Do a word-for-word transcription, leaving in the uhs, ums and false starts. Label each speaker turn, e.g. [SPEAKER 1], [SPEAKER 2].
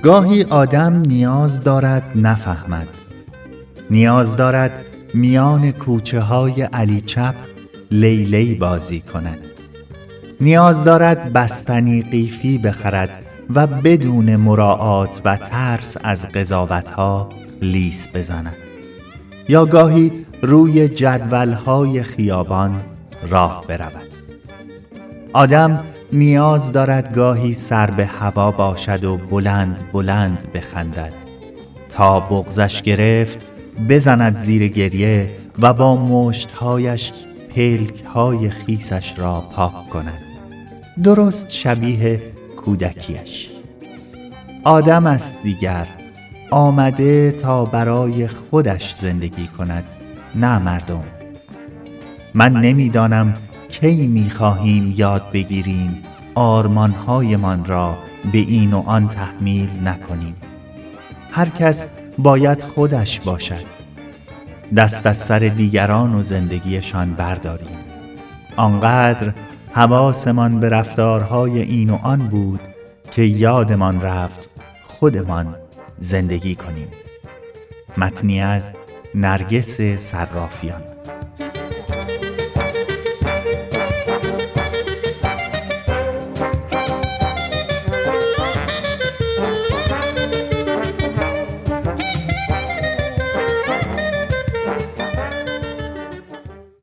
[SPEAKER 1] گاهی آدم نیاز دارد نفهمد، نیاز دارد میان کوچه های علی چپ لیلی بازی کند، نیاز دارد بستنی قیفی بخرد و بدون مراعات و ترس از قضاوتها لیس بزند، یا گاهی روی جدولهای خیابان راه برود. آدم نیاز دارد گاهی سر به هوا باشد و بلند بلند بخندد تا بغضش گرفت بزند زیر گریه و با مشتهایش پلکهای خیسش را پاک کند، درست شبیه کودکیش. آدم است دیگر، آمده تا برای خودش زندگی کند، نه مردم. من نمیدانم کی می‌خواهیم یاد بگیریم آرمان‌هایمان را به این و آن تحمیل نکنیم. هر کس باید خودش باشد. دست از سر دیگران و زندگیشان برداریم. آنقدر حواسمان به رفتارهای این و آن بود که یادمان رفت خودمان زندگی کنیم. متنی از نرگس صرافیان.